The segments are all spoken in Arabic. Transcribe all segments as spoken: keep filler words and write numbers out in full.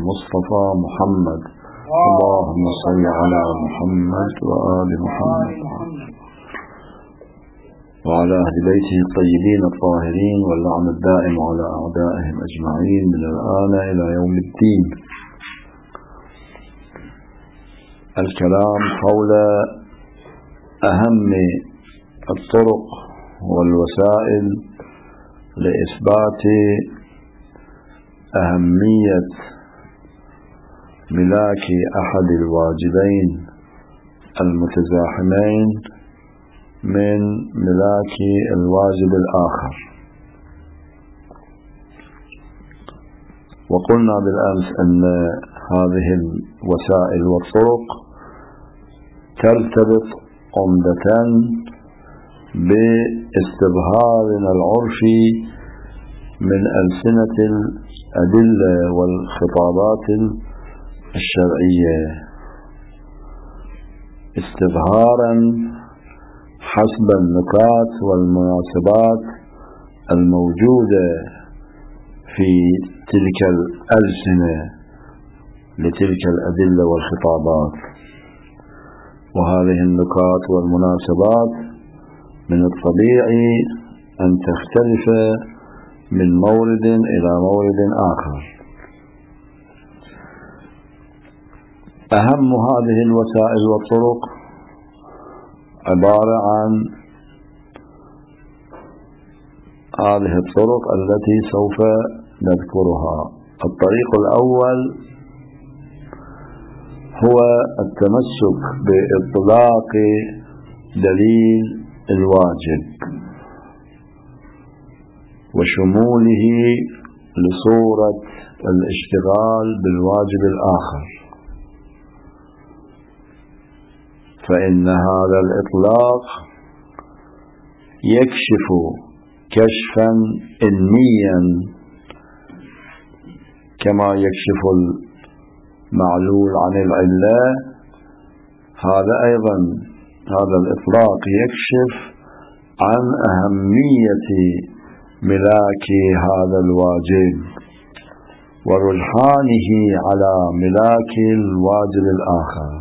المصطفى محمد. اللهم صل على محمد وآل محمد وعلى أهل بيته الطيبين الطاهرين واللعن الدائم على أعدائهم أجمعين من الآن إلى يوم الدين. الكلام حول أهم الطرق والوسائل لإثبات أهمية ملاك أحد الواجبين المتزاحمين من ملاك الواجب الآخر. وقلنا بالأمس أن هذه الوسائل والطرق ترتبط عمدة باستظهارنا العرفي من ألسنة الأدلة والخطابات الشرعية، استظهارا حسب النكات والمناسبات الموجودة في تلك الألسنة لتلك الأدلة والخطابات. وهذه النكات والمناسبات من الطبيعي أن تختلف من مورد إلى مورد آخر. أهم هذه الوسائل والطرق عبارة عن هذه الطرق التي سوف نذكرها. الطريق الأول هو التمسك بإطلاق دليل الواجب وشموله لصورة الاشتغال بالواجب الآخر، فإن هذا الإطلاق يكشف كشفا إنيا كما يكشف المعلول عن العلة. هذا أيضا هذا الإطلاق يكشف عن أهمية ملاك هذا الواجب ورجحانه على ملاك الواجب الآخر،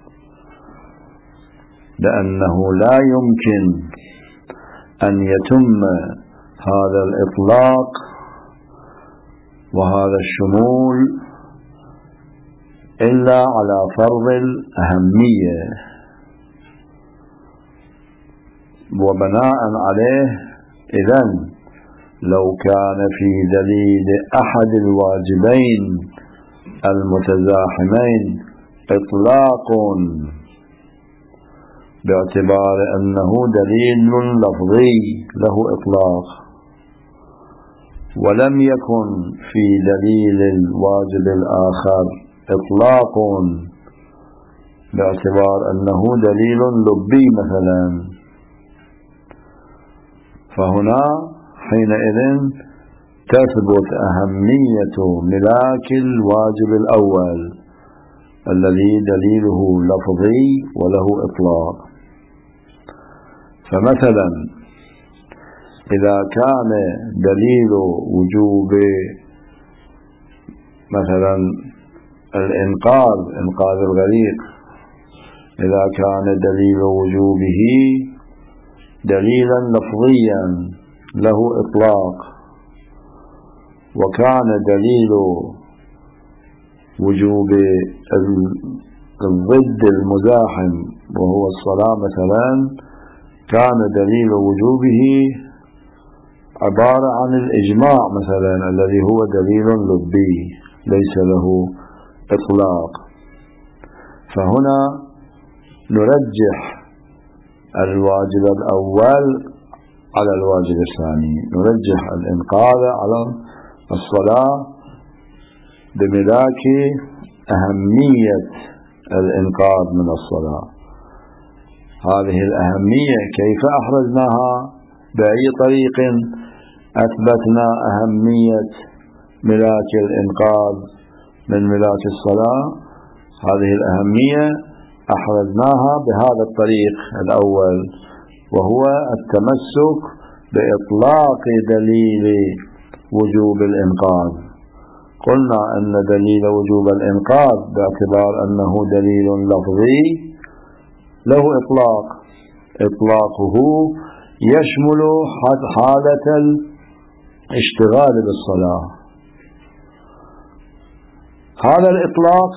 لأنه لا يمكن أن يتم هذا الإطلاق وهذا الشمول إلا على فرض الأهمية، وبناء عليه إذن لو كان في دليل أحد الواجبين المتزاحمين إطلاق باعتبار أنه دليل لفظي له إطلاق، ولم يكن في دليل الواجب الآخر إطلاق باعتبار أنه دليل لبي مثلا، فهنا حينئذ تثبت أهمية ملاك الواجب الأول الذي دليله لفظي وله إطلاق. فمثلا إذا كان دليل وجوب مثلا الإنقاذ إنقاذ الغريق، إذا كان دليل وجوبه دليلا لفظيا له إطلاق، وكان دليل وجوب الضد المزاحم وهو الصلاة مثلا كان دليل وجوبه عبارة عن الإجماع مثلا الذي هو دليل لبي ليس له إطلاق، فهنا نرجح الواجب الأول على الواجب الثاني، نرجح الإنقاذ على الصلاة بملاك أهمية الإنقاذ من الصلاة. هذه الأهمية كيف أحرزناها؟ بأي طريق أثبتنا أهمية ملاك الإنقاذ من ملاك الصلاة؟ هذه الأهمية أحرزناها بهذا الطريق الأول، وهو التمسك بإطلاق دليل وجوب الإنقاذ. قلنا أن دليل وجوب الإنقاذ باعتبار أنه دليل لفظي له إطلاق، إطلاقه يشمل حالة الاشتغال بالصلاة. هذا الإطلاق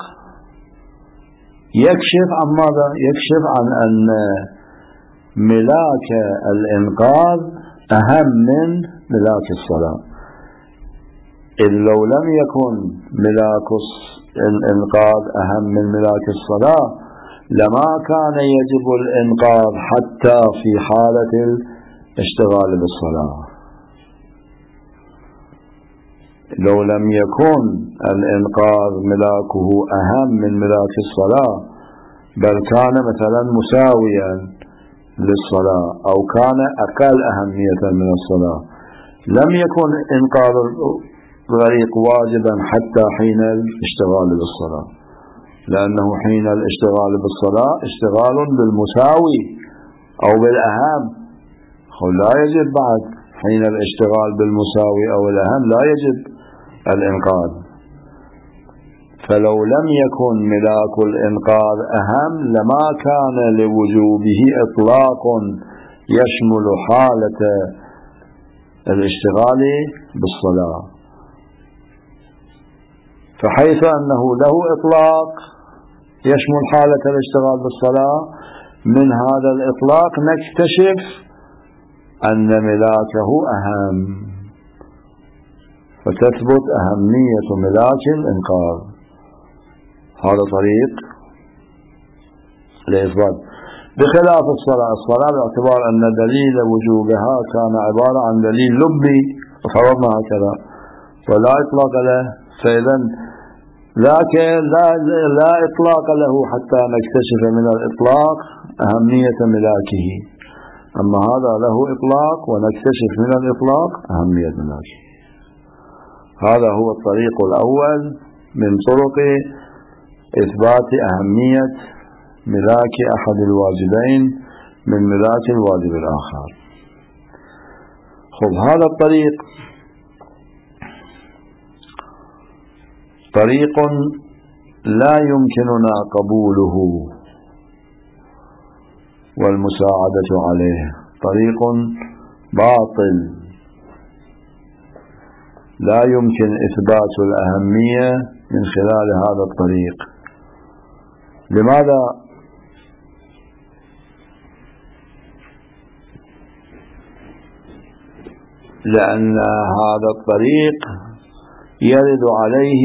يكشف عن ماذا؟ يكشف عن أن ملاك الإنقاذ أهم من ملاك الصلاة. إذ لو لم يكن ملاك الإنقاذ أهم من ملاك الصلاة لما كان يجب الإنقاذ حتى في حالة الاشتغال بالصلاة. لو لم يكن الإنقاذ ملاكه أهم من ملاك الصلاة بل كان مثلا مساويا للصلاة أو كان أقل أهمية من الصلاة لم يكن إنقاذ الغريق واجبا حتى حين الاشتغال بالصلاة، لأنه حين الاشتغال بالصلاة اشتغال بالمساوي أو بالأهم، لا يجب بعد حين الاشتغال بالمساوي أو الأهم لا يجب الإنقاذ. فلو لم يكن ملاك الإنقاذ أهم لما كان لوجوبه إطلاق يشمل حالة الاشتغال بالصلاة. فحيث أنه له إطلاق يشمل حالة الاشتغال بالصلاة من هذا الإطلاق نكتشف أن ملاكه أهم، فتثبت أهمية ملاك الإنقاذ. هذا طريق لإثبات. بخلاف الصلاة، الصلاة باعتبار أن دليل وجوبها كان عبارة عن دليل لبي وفرضنا هكذا ولا إطلاق له، فإذا لكن لا, لا إطلاق له حتى نكتشف من الإطلاق أهمية ملاكه. أما هذا له إطلاق ونكتشف من الإطلاق أهمية ملاكه. هذا هو الطريق الأول من طرق إثبات أهمية ملاك أحد الواجبين من ملاك الواجب الآخر. خذ هذا الطريق طريق لا يمكننا قبوله والمساعدة عليه، طريق باطل لا يمكن إثبات الأهمية من خلال هذا الطريق. لماذا؟ لأن هذا الطريق يرد عليه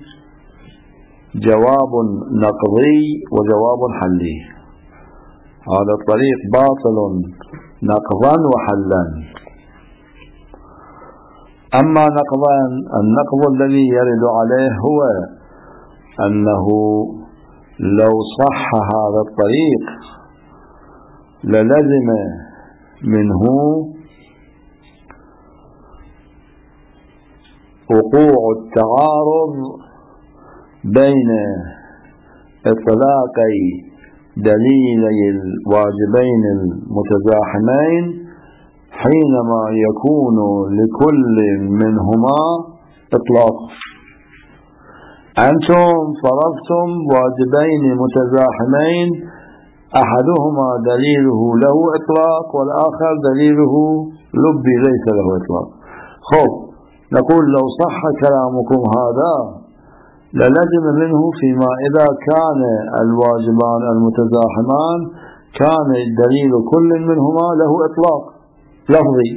جواب نقضي وجواب حلي. هذا الطريق باطل نقضا وحلا. أما نقضا، النقض الذي يرد عليه هو أنه لو صح هذا الطريق للزم منه وقوع التعارض بين إطلاقي دليلي الواجبين المتزاحمين حينما يكون لكل منهما إطلاق. أنتم فرضتم واجبين متزاحمين أحدهما دليله له إطلاق والآخر دليله لبي ليس له إطلاق. خب نقول لو صح كلامكم هذا للزم منه فيما إذا كان الواجبان المتزاحمان كان دليل كل منهما له إطلاق لفظي.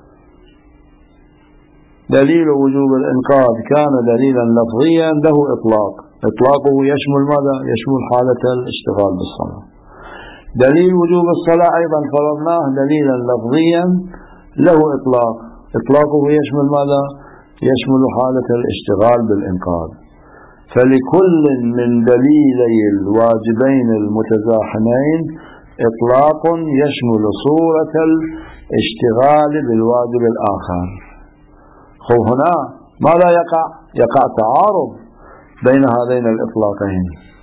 دليل وجوب الإنقاذ كان دليلا لفظيا له إطلاق، إطلاقه يشمل ماذا؟ يشمل حالة الاشتغال بالصلاة. دليل وجوب الصلاة أيضا فرضناه دليلا لفظيا له إطلاق، إطلاقه يشمل ماذا؟ يشمل حالة الاشتغال بالإنقاذ. فلكل من دليلي الواجبين المتزاحمين إطلاق يشمل صورة الاشتغال بالواجب الآخر. خب هنا ماذا يقع؟ يقع تعارض بين هذين الإطلاقين.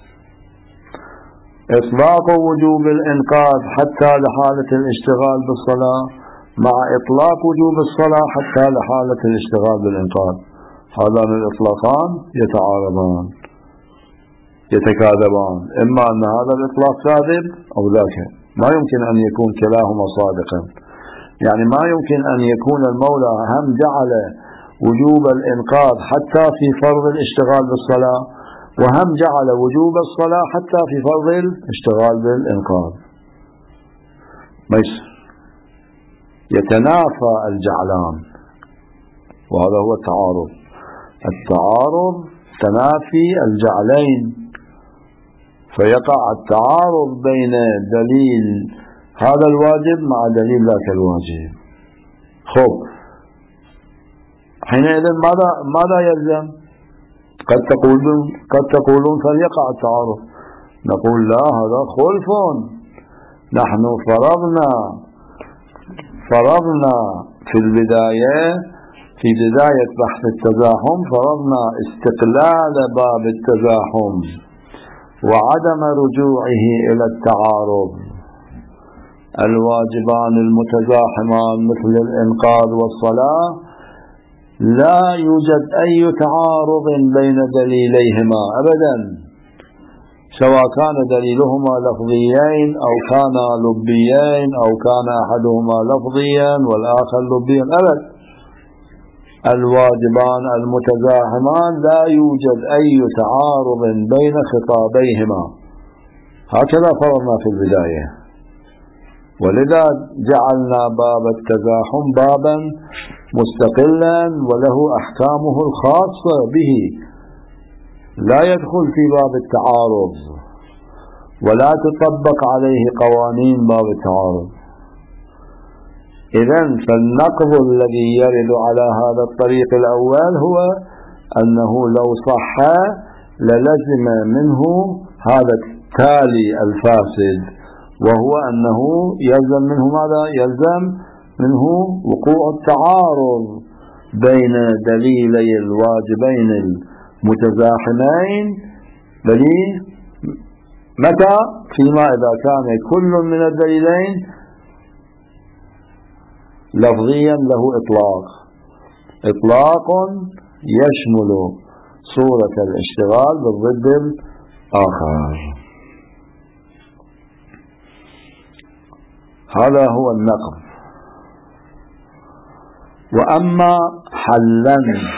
إطلاق وجوب الإنقاذ حتى لحالة الاشتغال بالصلاة مع إطلاق وجوب الصلاة حتى لحالة الاشتغال بالإنقاذ. هذان الإطلاقان يتعارضان يتكاذبان، إما أن هذا الإطلاق كاذب أو ذاك، ما يمكن أن يكون كلاهما صادقا. يعني ما يمكن أن يكون المولى هم جعل وجوب الإنقاذ حتى في فرض الاشتغال بالصلاة، وهم جعل وجوب الصلاة حتى في فرض الاشتغال بالإنقاذ. ما يصير، يتنافى الجعلان، وهذا هو التعارض. التعارض تنافي الجعلين، فيقع التعارض بين دليل هذا الواجب مع دليل ذاك الواجب. خب، حينئذ ماذا ماذا يلزم؟ قد تقولون قد تقولون فليقع التعارض. نقول لا، هذا خلف. نحن فرضنا فرضنا في البداية في بداية بحث التزاحم فرضنا استقلال باب التزاحم وعدم رجوعه إلى التعارض. الواجبان المتزاحمان مثل الإنقاذ والصلاة لا يوجد أي تعارض بين دليليهما أبدا، سواء كان دليلهما لفظيين أو كان لبيين أو كان أحدهما لفظيا والآخر لبيا، أبدا. الواجبان المتزاحمان لا يوجد أي تعارض بين خطابيهما، هكذا فرضنا في البداية. ولذا جعلنا باب التزاحم بابا مستقلا وله أحكامه الخاصة به، لا يدخل في باب التعارض ولا تطبق عليه قوانين باب التعارض. إذن فالنقض الذي يرد على هذا الطريق الأول هو أنه لو صح للزم منه هذا التالي الفاسد، وهو أنه يلزم منه ماذا؟ يلزم منه وقوع التعارض بين دليلي الواجبين المتزاحمين. دليل متى؟ فيما إذا كان كل من الدليلين لفظيا له إطلاق إطلاق يشمل صورة الاشتغال بالضد الآخر. هذا هو النقض. وأما حلا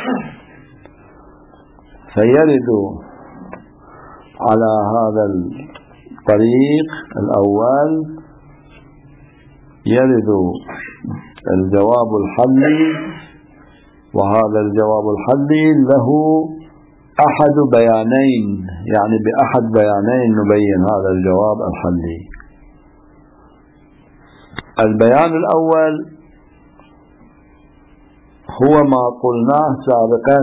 فيرد على هذا الطريق الأول، يرد الجواب الحلي، وهذا الجواب الحلي له أحد بيانين، يعني بأحد بيانين نبين هذا الجواب الحلي. البيان الأول هو ما قلناه سابقا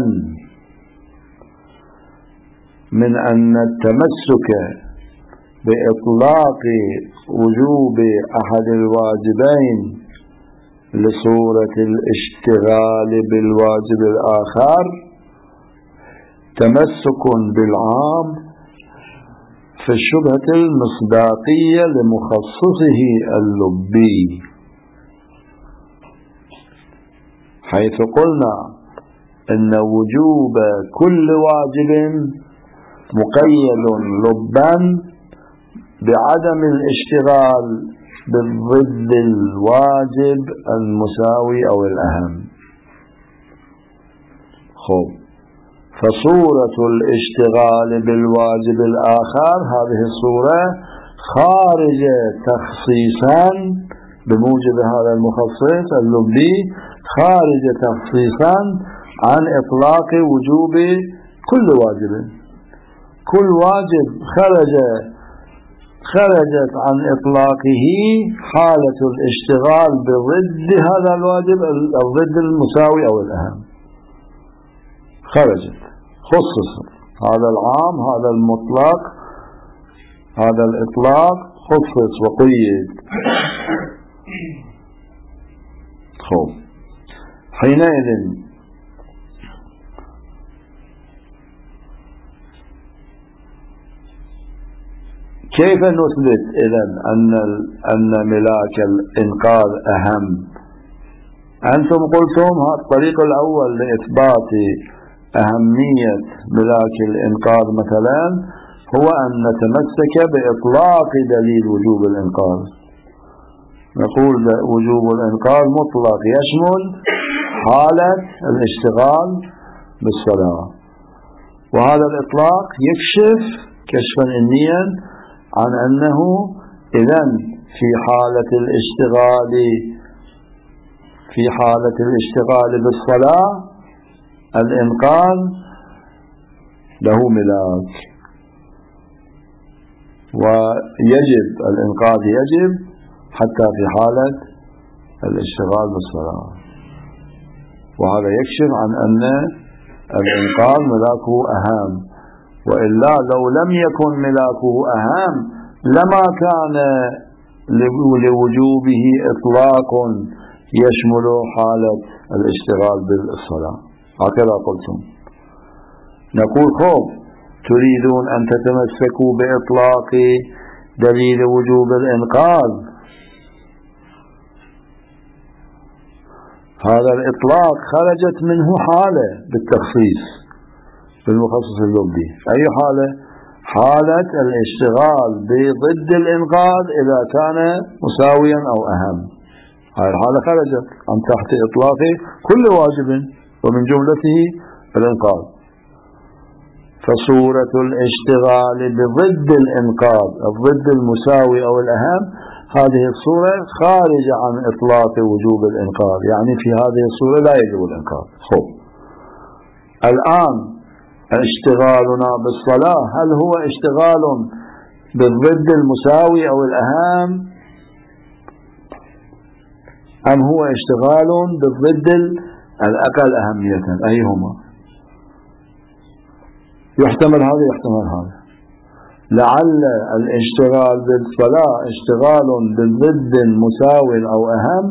من أن التمسك بإطلاق وجوب أحد الواجبين لصورة الاشتغال بالواجب الآخر تمسك بالعام في الشبهة المصداقية لمخصصه اللبي، حيث قلنا إن وجوب كل واجب مقيد لبا بعدم الاشتغال بالضد الواجب المساوي أو الأهم. خب، فصورة الاشتغال بالواجب الآخر هذه الصورة خارجة تخصيصا بموجب هذا المخصص اللبي، خارجة تخصيصا عن إطلاق وجوب كل واجب. كل واجب خرج خرجت عن إطلاقه حالة الاشتغال بضد هذا الواجب الضد المساوي أو الأهم، خرجت خصص هذا العام، هذا المطلق، هذا الإطلاق خصص وقيد. خب، حينئذ كيف نثبت إذن أن أن ملاك الإنقاذ أهم؟ أنتم قلتم الطريق الأول لإثبات أهمية ملاك الإنقاذ مثلا هو أن نتمسك بإطلاق دليل وجوب الإنقاذ. نقول وجوب الإنقاذ مطلق يشمل حالة الاشتغال بالصلاة، وهذا الإطلاق يكشف كشفا إنيا عن أنه إذن في حالة الاشتغال في حالة الاشتغال بالصلاة الإنقاذ له ملاك، ويجب الإنقاذ يجب حتى في حالة الاشتغال بالصلاة، وهذا يكشف عن أن الإنقاذ ملاكه أهم، وإلا لو لم يكن ملاكه أهم لما كان لوجوبه إطلاق يشمل حالة الاشتغال بالصلاة. هكذا قلتم. نقول خوف تريدون أن تتمسكوا بإطلاق دليل وجوب الإنقاذ، هذا الإطلاق خرجت منه حالة بالتخصيص بالمخصص اللبي. أي حالة؟ حالة الاشتغال بضد الإنقاذ إذا كان مساويا أو أهم. هذه الحالة خرجت عن تحت إطلاق كل واجب ومن جملته الإنقاذ. فصورة الاشتغال بضد الإنقاذ الضد المساوي أو الأهم، هذه الصورة خارجة عن إطلاق وجوب الإنقاذ، يعني في هذه الصورة لا يجب الإنقاذ. خب الآن اشتغالنا بالصلاة هل هو اشتغال بالضد المساوي أو الأهم، أم هو اشتغال بالضد الأقل أهمية؟ أيهما؟ يحتمل هذا يحتمل هذا. لعل الاشتغال بالصلاة اشتغال بالضد مساو أو أهم،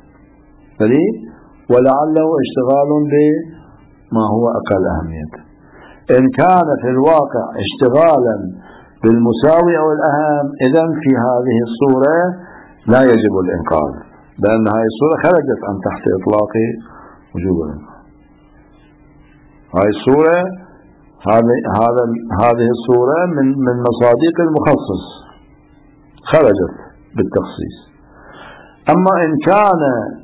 ولعله اشتغال بما هو أقل أهمية. إن كان في الواقع اشتغالا بالمساوي أو الأهم، إذن في هذه الصورة لا يجب الإنقاذ، لأن هذه الصورة خرجت عن تحت إطلاق وجوب الإنقاذ. هذه الصورة هذا هذه الصورة من من مصادق المخصص خرجت بالتخصيص. أما إن كان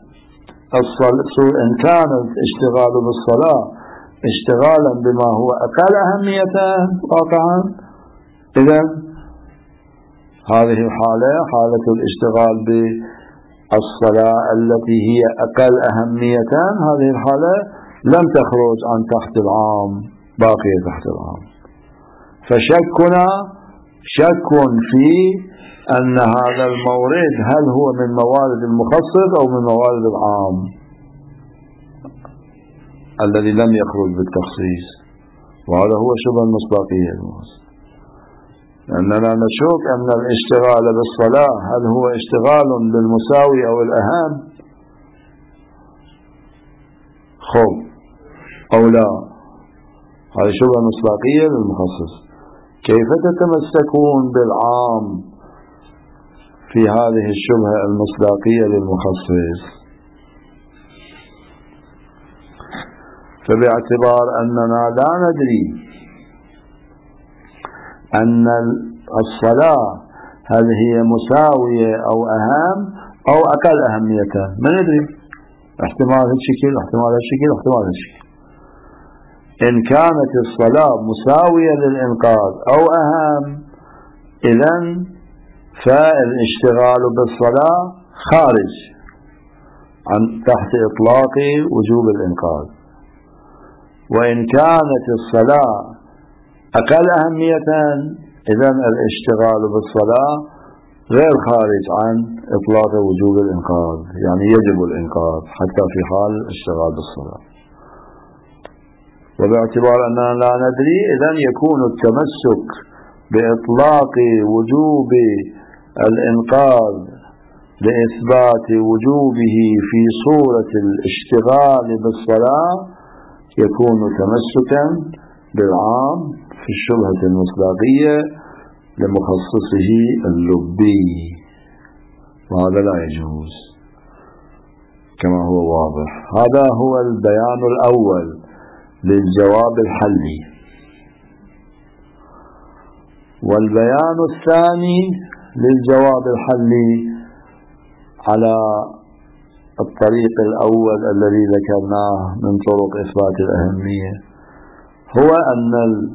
إن كان الاشتغال بالصلاة اشتغالا بما هو أقل أهمية واقعا، إذن هذه الحالة حالة الاشتغال بالصلاة التي هي أقل أهمية، هذه الحالة لم تخرج عن تحت العام، باقية تحت العام. فشكنا شك في أن هذا المورد هل هو من موارد المخصص أو من موارد العام الذي لم يخرج بالتخصيص، وهذا هو شبه المصداقية. لأننا نشك أن الاشتغال بالصلاة هل هو اشتغال بالمساوي أو الأهم خب أو لا، هذه شبه مصداقية للمخصص. كيف تتمسكون بالعام في هذه الشبهة المصداقية للمخصص؟ فباعتبار أننا لا ندري أن الصلاة هل هي مساوية أو أهم أو أقل أهمية، ما ندري، احتمال هالشكل احتمال هالشكل احتمال هالشكل. إن كانت الصلاة مساوية للإنقاذ أو أهم، إذن فالاشتغال بالصلاة خارج عن تحت إطلاق وجوب الإنقاذ. وإن كانت الصلاة أقل أهمية، إذن الاشتغال بالصلاة غير خارج عن إطلاق وجوب الإنقاذ، يعني يجب الإنقاذ حتى في حال الاشتغال بالصلاة. وباعتبار أننا لا ندري، إذن يكون التمسك بإطلاق وجوب الإنقاذ لإثبات وجوبه في صورة الاشتغال بالصلاة يكون تمسكا بالعام في الشبهة المصداقية لمخصصه اللبي، وهذا لا يجوز كما هو واضح. هذا هو البيان الأول للجواب الحلي. والبيان الثاني للجواب الحلي على الطريق الأول الذي ذكرناه من طرق إثبات الأهمية هو أن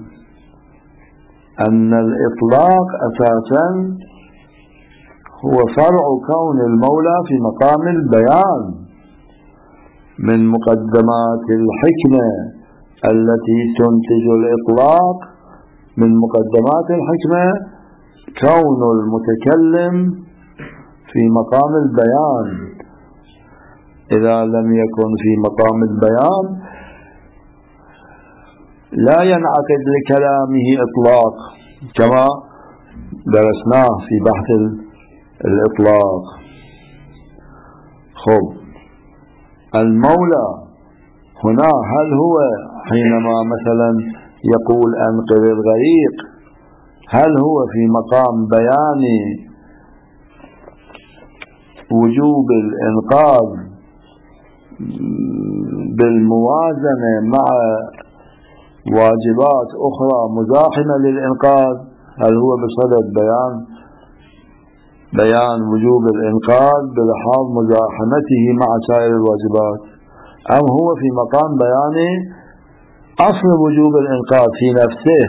أن الإطلاق أساسا هو فرع كون المولى في مقام البيان من مقدمات الحكمة التي تنتج الإطلاق. من مقدمات الحكمة كون المتكلم في مقام البيان. إذا لم يكن في مقام البيان لا ينعقد لكلامه إطلاق كما درسناه في بحث الإطلاق. خب المولى هنا هل هو حينما مثلا يقول أنقذ الغريق هل هو في مقام بيان وجوب الإنقاذ بالموازنة مع واجبات أخرى مزاحمة للإنقاذ؟ هل هو بصدد بيان بيان وجوب الإنقاذ بلحاظ مزاحمته مع سائر الواجبات، أم هو في مقام بيان أصل وجوب الإنقاذ في نفسه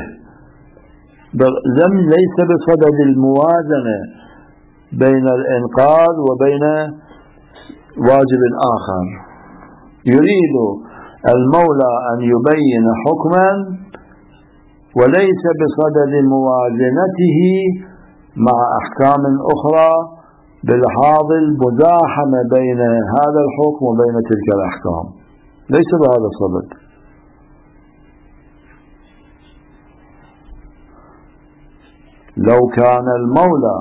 ليس بصدد الموازنة بين الإنقاذ وبين واجب آخر؟ يريد المولى أن يبين حكما وليس بصدد موازنته مع أحكام أخرى بلحاظ المزاحمة بين هذا الحكم وبين تلك الأحكام، ليس بهذا الصدد. لو كان المولى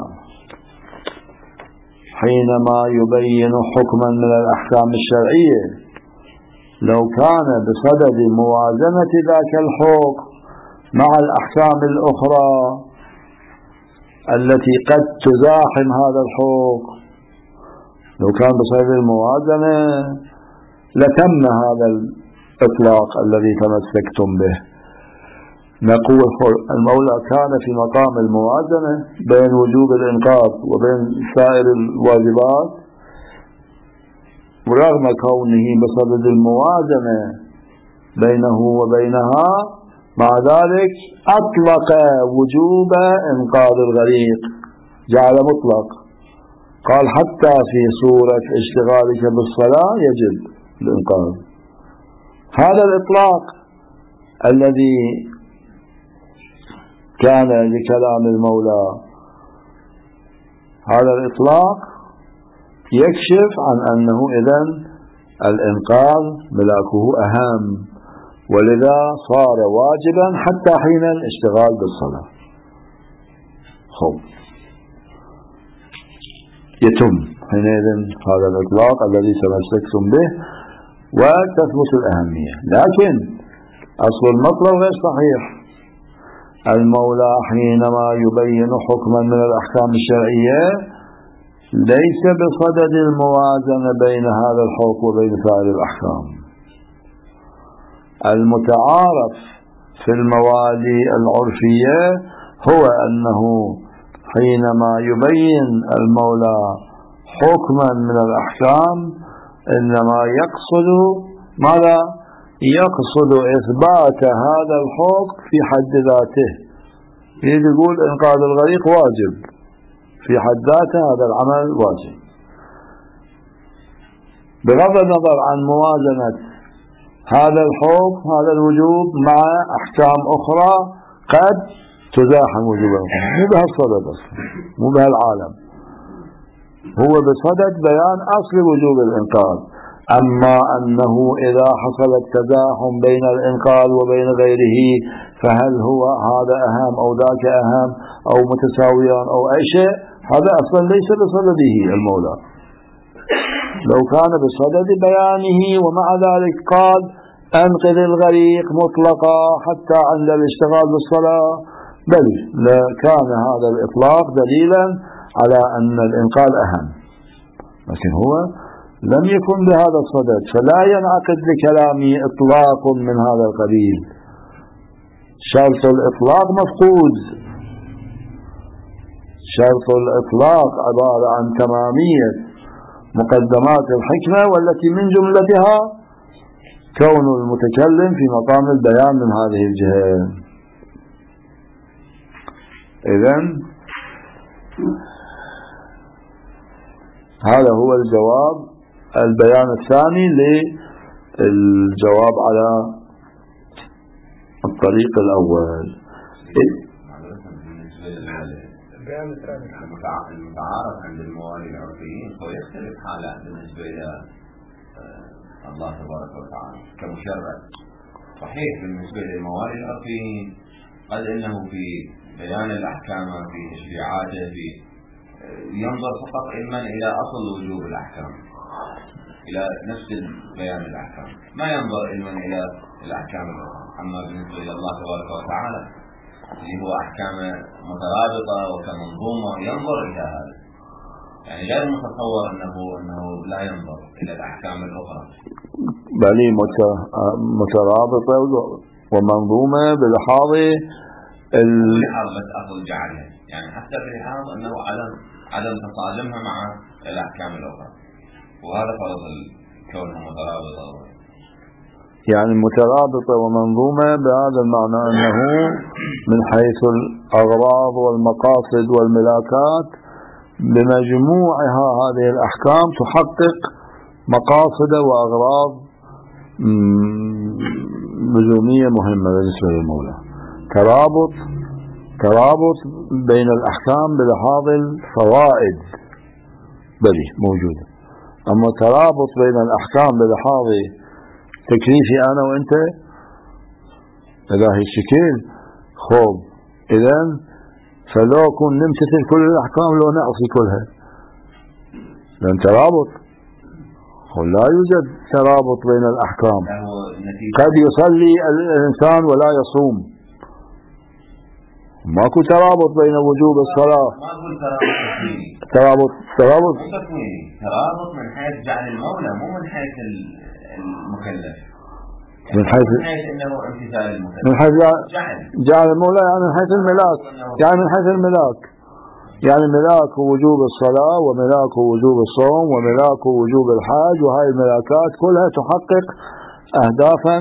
حينما يبين حكما من الأحكام الشرعية لو كان بصدد موازنة ذاك الحكم مع الأحكام الأخرى التي قد تزاحم هذا الحكم، لو كان بصدد الموازنة لتم هذا الإطلاق الذي تمسكتم به. نقول المولى كان في مقام الموازنة بين وجوب الإنقاذ وبين سائر الواجبات، ورغم كونه بصدد الموازنة بينه وبينها مع ذلك أطلق وجوب إنقاذ الغريق، جعل مطلق، قال حتى في صورة اشتغالك بالصلاة يجب الإنقاذ. هذا الإطلاق الذي كان لكلام المولى، هذا الإطلاق يكشف عن أنه إذن الإنقاذ ملاكه أهم، ولذا صار واجبا حتى حين الاشتغال بالصلاة. خب يتم حينئذ هذا الإطلاق الذي تمسكتم به وتثبت الأهمية. لكن أصل المطلب غير صحيح. المولى حينما يبين حكما من الأحكام الشرعية ليس بصدد الموازنة بين هذا الحكم وبين سائر الأحكام. المتعارف في الموالي العرفية هو أنه حينما يبين المولى حكما من الأحكام إنما يقصد ماذا؟ يقصد إثبات هذا الحكم في حد ذاته. يريد يقول إنقاذ الغريق واجب في حد ذاته، هذا العمل واجب بغض النظر عن موازنة هذا الحكم هذا الوجوب مع أحكام أخرى قد تزاحم وجوب الحكم. مو بهالصدد أصلا، مو بهالعالم، هو بصدد بيان أصل وجوب الإنقاذ. أما أنه إذا حصل التزاحم بين الإنقاذ وبين غيره فهل هو هذا أهم أو ذاك أهم أو متساويان أو أي شيء، هذا أصلا ليس بصدده المولى. لو كان بصدد بيانه ومع ذلك قال أنقذ الغريق مطلقا حتى عند الاشتغال بالصلاة، بل كان هذا الإطلاق دليلا على أن الإنقاذ أهم. لكن هو لم يكن بهذا الصدد، فلا ينعقد لكلامي إطلاق من هذا القبيل. شرط الإطلاق مفقود. شرط الإطلاق عبارة عن تمامية مقدمات الحكمة، والتي من جملتها كون المتكلم في مقام البيان من هذه الجهة. إذن هذا هو الجواب، البيان الثاني للجواب على الطريق الأول. البيان الثاني المتعارف عند الموالي العرفيين هو يختلف حاله بالنسبة إلى الله تبارك وتعالى كمشرع. صحيح بالنسبة للموالي العرفيين قد إنه في بيان الأحكام في تشريعاته في ينظر فقط علما إلى أصل وجوب الأحكام، إلى نفس بيان الأحكام، ما ينظر علما إلى الأحكام الأخرى. أما بالنسبة إلى الله تبارك وتعالى اللي هو أحكام مترابطة وكمنظومة ينظر إلى هذا، يعني غير متصور أنه أنه لا ينظر إلى الأحكام الأخرى، بل مترابطة ومنظومة بلحاظ بلحاظ بس أصل جعلها، يعني حتى بلحاظ أنه عدم عدم تصادمها مع الأحكام الأخرى، وهذا فرض كونها مترابطة. يعني مترابطة ومنظومة بهذا المعنى أنه من حيث الأغراض والمقاصد والملاكات بمجموعها هذه الأحكام تحقق مقاصد وأغراض لزومية مهمة بالنسبة للمولى. ترابط ترابط بين الأحكام بلحاظ الفوائد بلي موجودة، أما ترابط بين الأحكام بلحاظ تكليفي أنا وأنت إذا هي الشكل خوب، إذن فلو كن نمتثل كل الأحكام لو نعصي كلها، لأن ترابط لا يوجد ترابط بين الأحكام. قد يصلي الإنسان ولا يصوم، ماكو ترابط بين وجوب الصلاة. ما أقول ترابط ترابط ترابط ترابط من حيث جعل المولى، مو من حيث المكلف، من حيث من حيث انه امتثال المكلف، من حيث جعل جعل المولى، يعني من حيث الملاك، يعني من حيث الملاك، يعني ملاك وجوب الصلاة وملاك وجوب الصوم وملاك وجوب الحج، وهاي الملاكات كلها تحقق أهدافا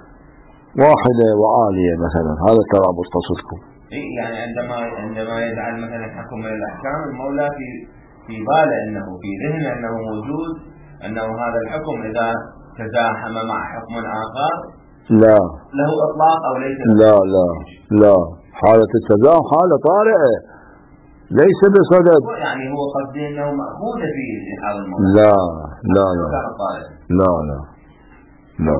واحدة وعالية مثلا. هذا الترابط قصدكم؟ يعني عندما عندما يجعل مثلا حكم من الأحكام المولى في في باله انه في ذهنه انه موجود، انه هذا الحكم اذا تزاحم مع حكم آخر لا له إطلاق أو ليس له؟ لا لا لا، حالة التزاحم حالة طارئة ليس بصدد، يعني هو قصدي أنه مأخوذ في هذا الموضوع. لا لا لا لا لا لا،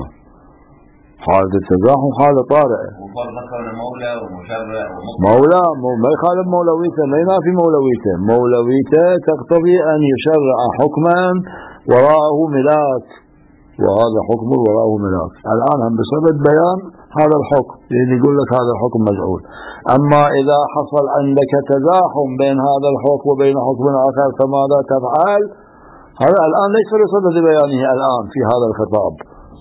حالة التزاحم حالة طارئة. وفرض كونه مولى ومشرع ومقرر. مولى ما يخالف مولويته، ما ينافي مولويته. مولويته تقتضي أن يشرع حكما وراءه ملاك، وهذا حكم وراءه ملاك. الآن هم بصدد بيان هذا الحكم، يعني يقول لك هذا الحكم مجعول. أما إذا حصل عندك تزاحم بين هذا الحكم وبين حكم آخر فماذا تفعل؟ هذا الآن ليس بصدد بيانه الآن في هذا الخطاب.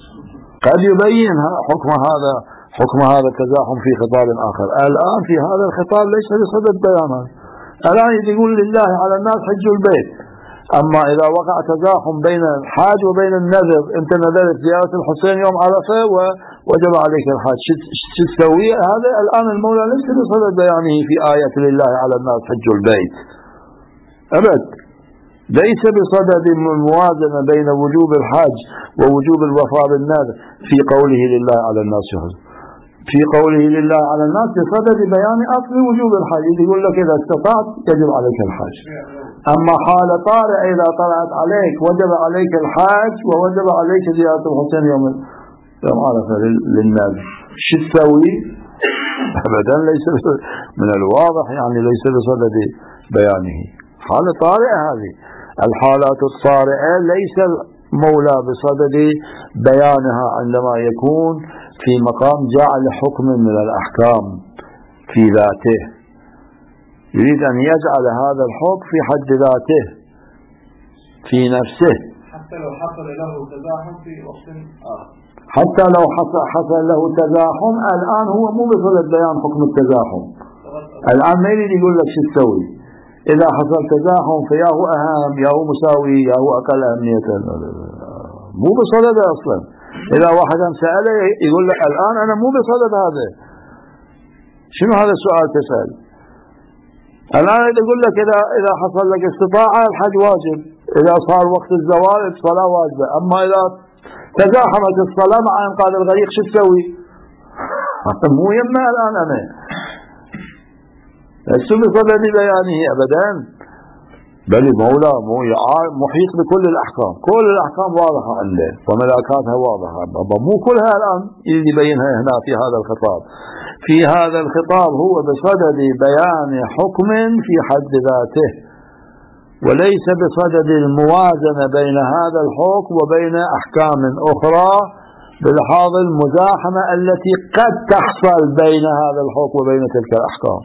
قد يبين حكم هذا حكم هذا التزاحم في خطاب آخر، الآن في هذا الخطاب ليس بصدد بيانه. الآن يقول لله على الناس حج البيت. أما إذا وقع تزاحم بين الحاج وبين النذر، أنت نذرت زيارة الحسين يوم عرفة ووجب عليك الحاج، شو تسوي؟ هذا الآن المولى ليس بصدد بيانه في آية لله على الناس حج البيت أبد، ليس بصدد الموازنة بين وجوب الحاج ووجوب الوفاء بالنذر في قوله لله على الناس حج. في قوله لله على الناس بصدد بيان أصل وجوب الحج، يقول لك إذا استطعت يجب عليك الحج. أما حال طارئ إذا طلعت عليك وجب عليك الحج ووجب عليك زيارة الحسين يوم يوم عرفة للنذر، شو تسوي؟ أبدا ليس من الواضح، يعني ليس بصدد بيانه. حالة طارئة هذه. الحالات الطارئة ليس المولى بصدد بيانها عندما يكون في مقام جعل حكم من الأحكام في ذاته، يريد أن يجعل هذا الحكم في حد ذاته في نفسه حتى لو حصل له تزاحم في وقت آخر، حتى لو حصل, حصل له تزاحم الآن هو مو بصدد بيان حكم التزاحم. الآن ما يريد يقول لك شو تسوي إذا حصل تزاحم، فيا هو أهم يا هو مساوي يا هو أقل أهمية، مو بصدد أصلا. إذا واحد سأله يقول لك الآن أنا مو بصدد هذا، شنو هذا السؤال تسأل؟ الآن يقول لك إذا إذا حصل لك استطاعة الحج واجب، إذا صار وقت الزوال الصلاة واجبة، أما إذا تزاحمت الصلاة مع إنقاذ الغريق شو تسوي؟ مو يمنا الآن أنا لست بصدد بيانه أبدا، بل مولى محيط بكل الأحكام، كل الأحكام واضحة عنده وملاكاتها واضحة، مو كلها الآن يبينها هنا في هذا الخطاب. في هذا الخطاب هو بصدد بيان حكم في حد ذاته، وليس بصدد الموازنة بين هذا الحكم وبين أحكام أخرى بلحاظ المزاحمة التي قد تحصل بين هذا الحكم وبين تلك الأحكام.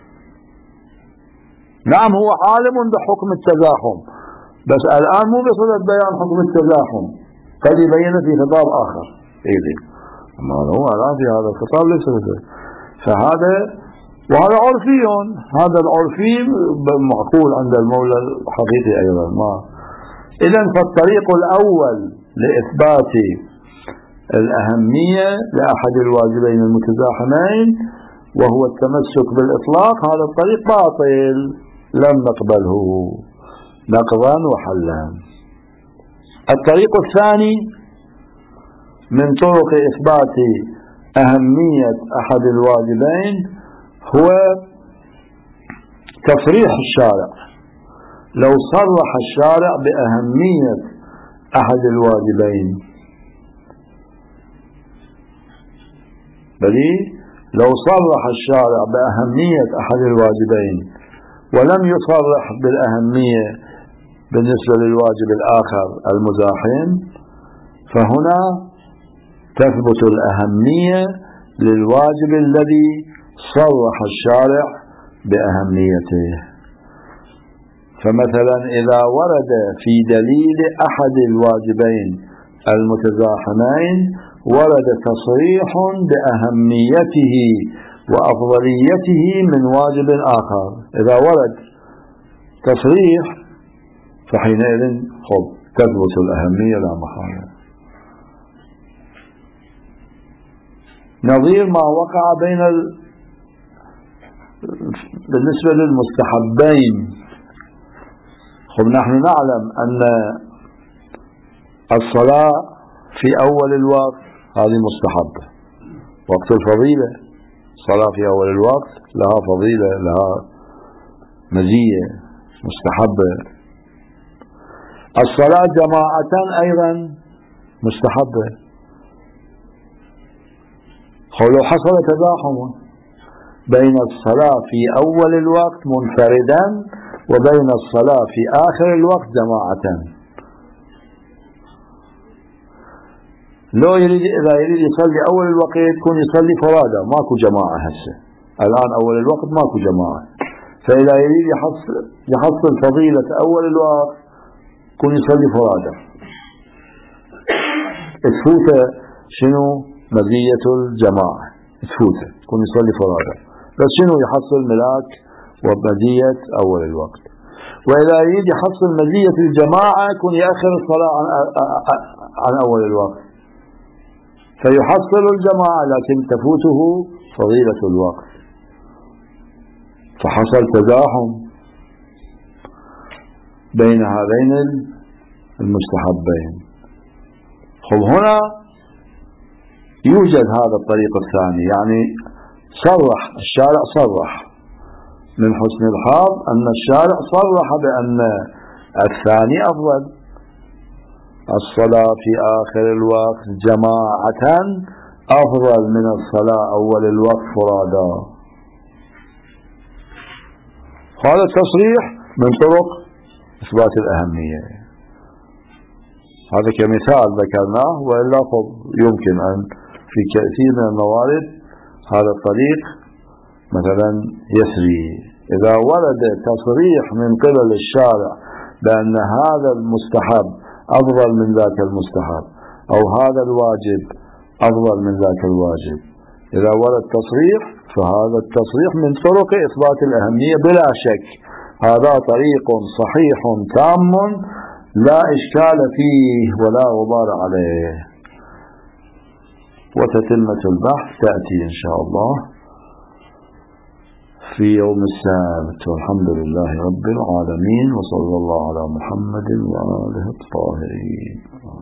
نعم هو عالم بحكم التزاحم، بس الآن مو بصدد بيان حكم التزاحم، قد يبين في خطاب آخر. إيه أما هو الآن في هذا الخطاب ليس بصدد. فهذا وهذا عرفي، هذا العرفي معقول عند المولى الحقيقي أيضا. ما إذن فالطريق الأول لإثبات الأهمية لأحد الواجبين المتزاحمين وهو التمسك بالإطلاق، هذا الطريق باطل لم نقبله نقضا وحلا. الطريق الثاني من طرق إثبات أهمية أحد الواجبين هو تصريح الشارع. لو صرح الشارع بأهمية أحد الواجبين، بل لو صرح الشارع بأهمية أحد الواجبين ولم يصرح بالأهمية بالنسبة للواجب الآخر المزاحم، فهنا تثبت الأهمية للواجب الذي صرح الشارع بأهميته. فمثلا إذا ورد في دليل أحد الواجبين المتزاحمين ورد تصريح بأهميته وأفضليته من واجب آخر، إذا ورد تصريح فحينئذ خب تثبت الأهمية لا محالة. نظير ما وقع بين ال... بالنسبة للمستحبين. خب نحن نعلم أن الصلاة في أول الوقت هذه مستحبة، وقت الفضيلة، الصلاة في أول الوقت لها فضيلة، لها مزية، مستحبة. الصلاة جماعة أيضا مستحبة. لو حصل تزاحم بين الصلاة في أول الوقت منفردا وبين الصلاة في آخر الوقت جماعة، لو يريد إذا يريد يصلي أول الوقت يكون يصلي فرادى، ماكو جماعة هسه الآن أول الوقت ماكو جماعة، فإذا يريد يحصل, يحصل فضيلة أول الوقت يكون يصلي فرادى، تفوت شنو مزية الجماعة، تفوت يكون يصلي فرادى، بس شنو يحصل ملاك ومزية أول الوقت. وإذا يريد يحصل مزية الجماعة يكون يأخر الصلاة عن, عن أول الوقت فيحصل الجماعة لكن تفوته فضيلة الوقت، فحصل تزاحم بين هذين المستحبين. خب هنا يوجد هذا الطريق الثاني، يعني صرح الشارع، صرح من حسن الحظ أن الشارع صرح بأن الثاني أفضل، الصلاة في آخر الوقت جماعة أفضل من الصلاة أول الوقت فرادا. هذا التصريح من طرق إثبات الأهمية، هذا كمثال ذكرناه، وإلا يمكن أن في كثير من الموارد هذا الطريق مثلا يسري. إذا ورد تصريح من قبل الشارع بأن هذا المستحب أفضل من ذاك المستحب، أو هذا الواجب أفضل من ذاك الواجب. إذا ورد تصريح فهذا التصريح من طرق إثبات الأهمية بلا شك، هذا طريق صحيح تام لا إشكال فيه ولا غبار عليه. وتتمة البحث تأتي إن شاء الله في يوم السبت، والحمد لله رب العالمين، وصلى الله على محمد وآله الطاهرين.